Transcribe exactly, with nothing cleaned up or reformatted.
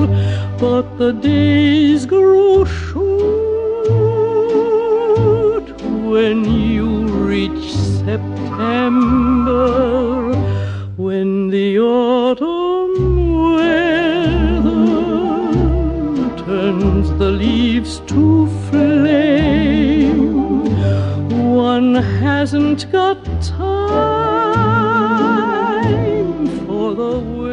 but the days grow short when you reach September, when the autumn weather turns the leaves to flame. One hasn't got time for the